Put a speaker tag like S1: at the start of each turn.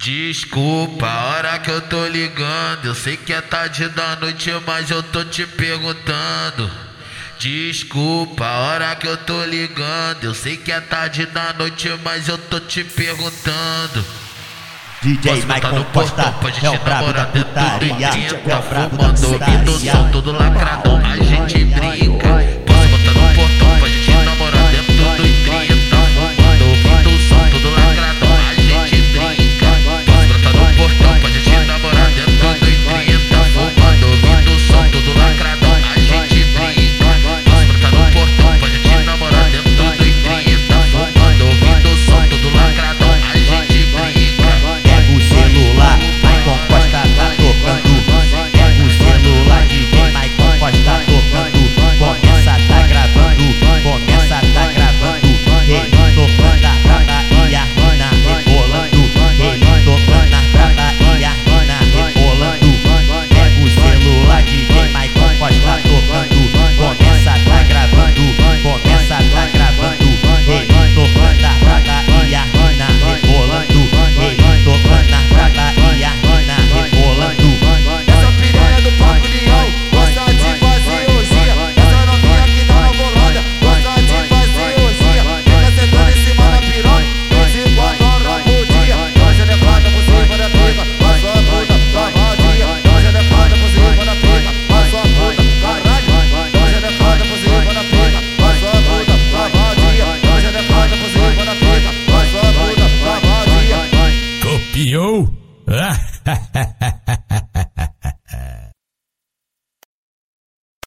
S1: Desculpa a hora que eu tô ligando, eu sei que é tarde da noite, mas eu tô te perguntando. Desculpa a hora que eu tô ligando, eu sei que é tarde da noite, mas eu tô te perguntando.
S2: DJ Maicon Costa é o brabo da putaria, é o brabo da
S1: fumando, ouvindo o som todo lacradão. A gente brinca,